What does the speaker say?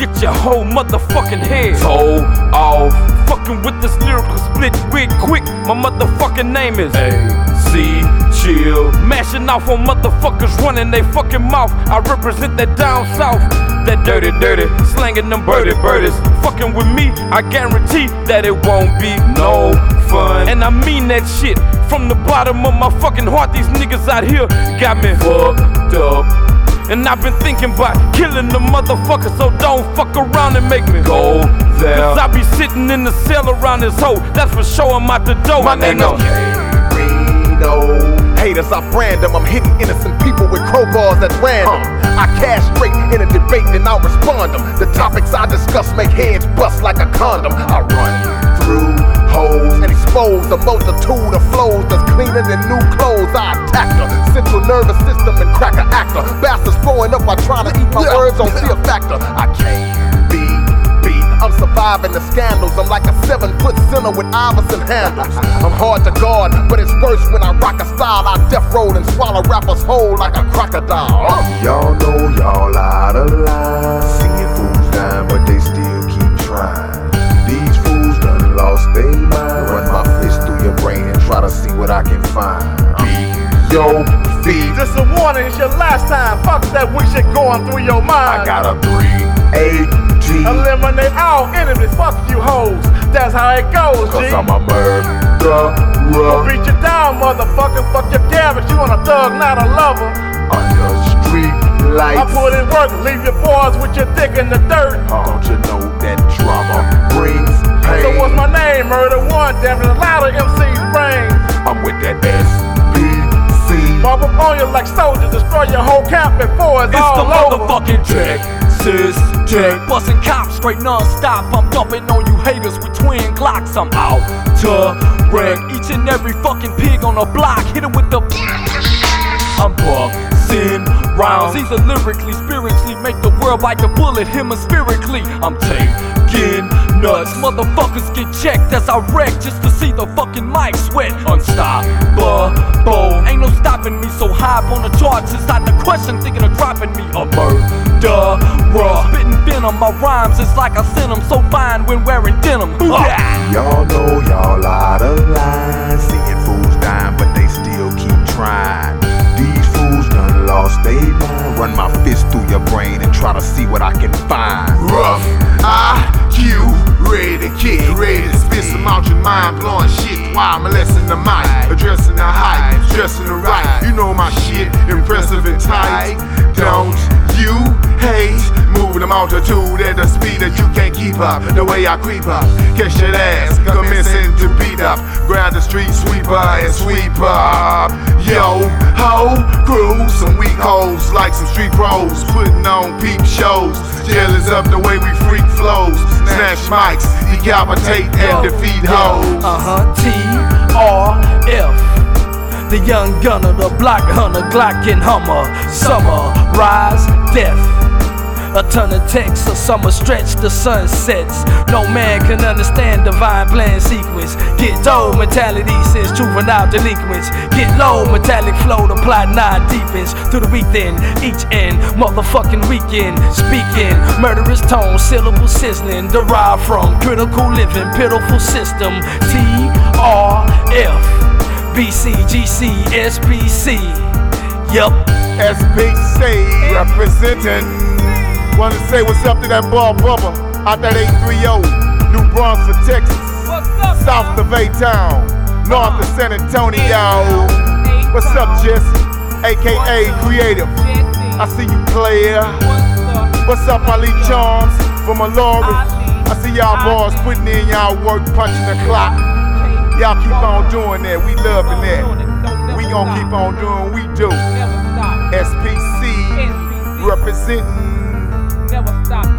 get your whole motherfucking head told off. Fucking with this lyrical split wig quick. My motherfucking name is AC Chill. Mashing off on motherfuckers running they fucking mouth. I represent that down south. That dirty, slanging them birdies. Fucking with me, I guarantee that it won't be no fun. And I mean that shit from the bottom of my fucking heart. These niggas out here got me fucked up. And I've been thinking about killing the motherfucker, so don't fuck around and make me go there. Cause I be sitting in the cell around this hoe, that's for sure I'm out the door. My name is K-Reno. Haters, I brand them, I'm hitting innocent people with crowbars at random. I castrate in a debate, then I'll respond them. The topics I discuss make heads bust like a condom. I run through holes and expose a multitude of flows that's cleaner than new clothes. I attack the central nervous system and crack an actor. Bastards throwing up while trying to eat my words on fear factor. I can't be beat. I'm surviving the scandals. I'm like a 7-foot center with Iverson handles. I'm hard to guard, but it's worse when I rock a style. I death roll and swallow rappers whole like a crocodile. Y'all know y'all out of line. Seeing fools dying, but they still keep trying. These fools done lost their mind. Run my fist through your brain and try to see what I can find. Yo, feed. Just a warning, it's your last time. Fuck that wish shit going through your mind. I got a 3-8-G. Eliminate all enemies, fuck you hoes. That's how it goes, G. Cause I'm a murderer. I'll beat you down, motherfucker. Fuck your cabbage, you want a thug, not a lover. Under street lights, I put in work, leave your boys with your dick in the dirt. Don't you know that drama brings pain? So what's my name? Murder One, damn it, a lot of MC's brains. I'm with that SBC. Mob up on you like soldiers, destroy your whole camp before it's all the over. Motherfucking Texas Tech. Bustin' cops straight non-stop. I'm dumping on you haters with twin Glocks. I'm out to wreck each and every fucking pig on the block. Hit 'em with the I'm bustin' rounds. Either lyrically, spiritually, make the world bite the bullet hemispherically. I'm taking nuts. Motherfuckers get checked as I wreck just to see the fucking mic sweat. Unstoppable. Ain't no stopping me, so high up on the charts. It's not the question, thinking of dropping me. A murderer. Spitting venom, my rhymes, it's like I sent them. So fine when wearing denim. Y'all know y'all out of line. Seeing fools dying, but they still keep trying. These fools done lost their mind. Run my fist through your brain and try to see what I can find. Rough IQ, ready to kick, ready to spit some out your mind blowing shit while molesting the mic, addressing the hype, dressing the right. You know my shit, impressive and tight. Don't you hate moving the multitude at the speed that you can't keep up? The way I creep up, catch that ass, commencing to beat up. Grab the street sweeper and sweep up. Yo, ho, crew, some weak hoes like some street pros, putting on peep shows. Jealous of the way we freak flows, snatch mics, decapitate and defeat hoes. TRF. The young gunner, the block hunter, Glock and Hummer. Summer, rise, death. A ton of texts, a summer stretch, the sun sets. No man can understand divine plan sequence. Get low, mentality since juvenile delinquents. Get low, metallic flow, the plot nine deepens. Through the week then, each end, motherfucking weekend. Speaking, murderous tone, syllable sizzling. Derived from critical living, pitiful system. TRF, BC, GC, SPC. Yup. SPC representing. Wanna say what's up to that ball brother out that 830, New Brunswick, Texas, south of A-Town, north of San Antonio. What's up, Jesse? AKA Creative. I see you, player. What's up, Ali Charms from Mallory? I see y'all boys putting in y'all work, punching the clock. Y'all keep on doing that. We loving that. We gon' keep on doing what we do. SPC representing. Never stop.